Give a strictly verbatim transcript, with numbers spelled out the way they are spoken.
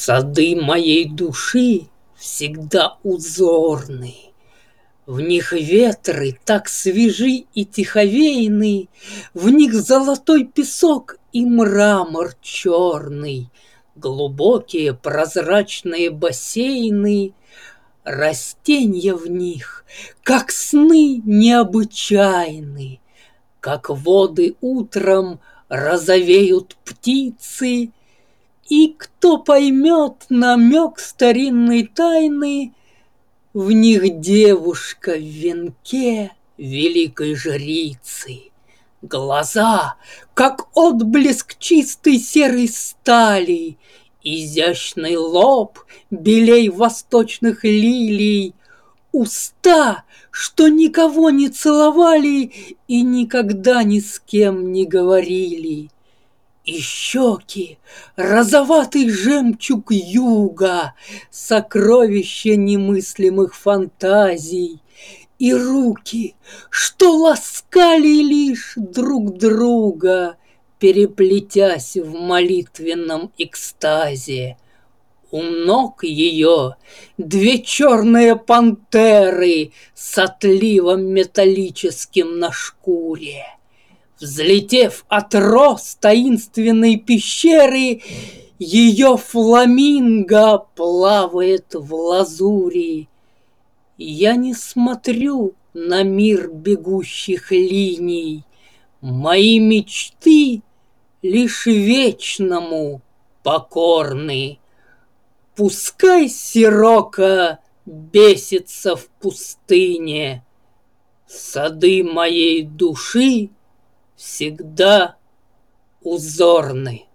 Сады моей души всегда узорны, в них ветры так свежи и тиховейны, в них золотой песок и мрамор черный, глубокие прозрачные бассейны, растенья в них, как сны необычайны, как воды утром розовеют птицы. И кто поймет намек старинной тайны, в них девушка в венке великой жрицы. Глаза, как отблеск чистой серой стали, изящный лоб белей восточных лилий, уста, что никого не целовали и никогда ни с кем не говорили. И щеки, розоватый жемчуг юга, сокровище немыслимых фантазий, и руки, что ласкали лишь друг друга, переплетясь в молитвенном экстазе. У ног ее две черные пантеры с отливом металлическим на шкуре. Взлетев от роз таинственной пещеры, ее фламинго плавает в лазури. Я не смотрю на мир бегущих линий, мои мечты лишь вечному покорны. Пускай сирока бесится в пустыне, сады моей души всегда узорны.